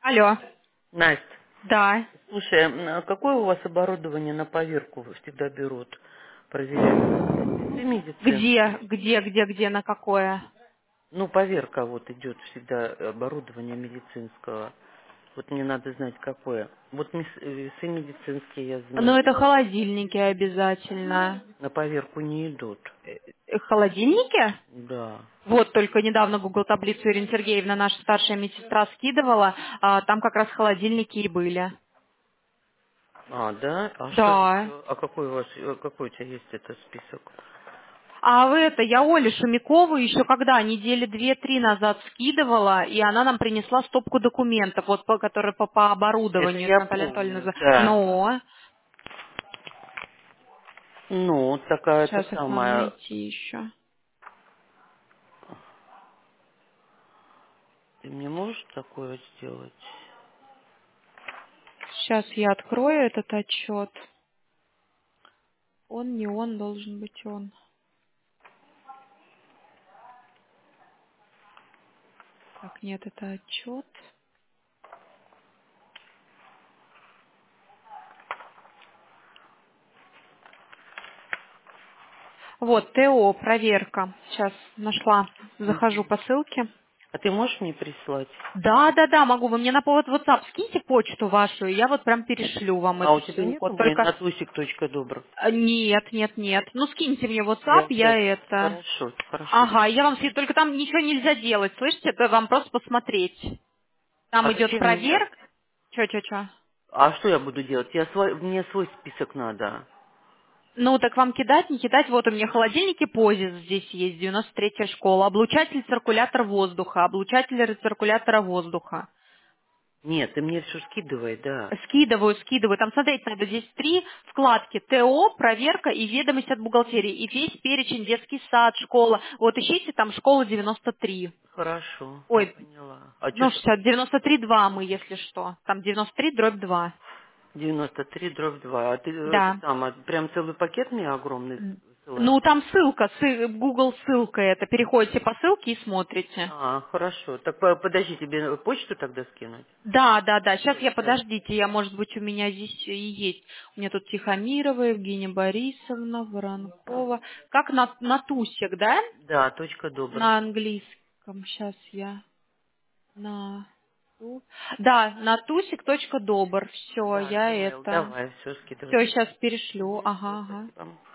Алло. Настя, Да. слушай, какое у вас оборудование на поверку всегда берут проверять? Часы Где, медицинские. где, где, где, на какое? Ну, поверка вот идет всегда оборудование медицинского. Вот мне надо знать, какое. Вот весы медицинские, я Ну, знаю, это холодильники обязательно. на поверку не идут. Холодильники? Да. Вот только недавно Google таблицу Ирина Сергеевна, наша старшая медсестра, скидывала, там как раз холодильники и были. А, да? А что Да. еще? А какой у вас, какой у тебя есть этот список? А вы это, я Оле Шумякову еще когда, недели 2-3 назад скидывала, и она нам принесла стопку документов, вот которые по Это оборудованию, это я Наталья Анатольевна. помню, да. Но, Ну, такая это сейчас их надо самая. найти еще. Ты мне можешь такое сделать? Сейчас я открою этот отчет. Он не он, должен быть он. Так, нет, это отчет. Вот, ТО, проверка. Сейчас нашла. Захожу по ссылке. А ты можешь мне прислать? Да, да, да, могу. Вы мне на повод WhatsApp скиньте почту вашу, и я вот прям перешлю вам А эту у тебя ссылку. нету Вот мой только натусик.добр? нет, нет, нет. Ну, скиньте мне WhatsApp, Я я сейчас... это... Хорошо, хорошо. Ага, я вам только там ничего нельзя делать, слышите? Это вам просто посмотреть. Там А идет зачем мне... проверка. Чё? А что я буду делать? Мне свой список надо. Ну, так вам кидать, не кидать. Вот у меня холодильники Позис здесь есть, 93-я школа. Облучатель, циркулятор воздуха. Облучатель рециркулятора воздуха. Нет, ты мне все скидывай, да. Скидываю. Там смотреть надо. Здесь 3 вкладки. ТО, проверка и ведомость от бухгалтерии. И весь перечень, детский сад, школа. Вот ищите там школа 93. Хорошо, я Ой, поняла. А что ну ж 60, 93-2 мы, если что. Там 93/2. 93/2? А ты это Да. самое, прям целый пакет мне огромный высылаешь? Ну, там ссылка, Google ссылка это. Переходите по ссылке и смотрите. А, хорошо. Так подожди, тебе почту тогда скинуть? Да, да, да. Сейчас Всё, я, щас. подождите, может быть, у меня здесь и есть. У меня тут Тихомирова, Евгения Борисовна, Воронкова. Как на тусик, да? Да, точка добр. На английском. Сейчас я на... Да, на тусик.добр. Все, Да, я Gmail. это... Давай, все скидывай. Все, сейчас перешлю. Все, Ага, ага. спасибо.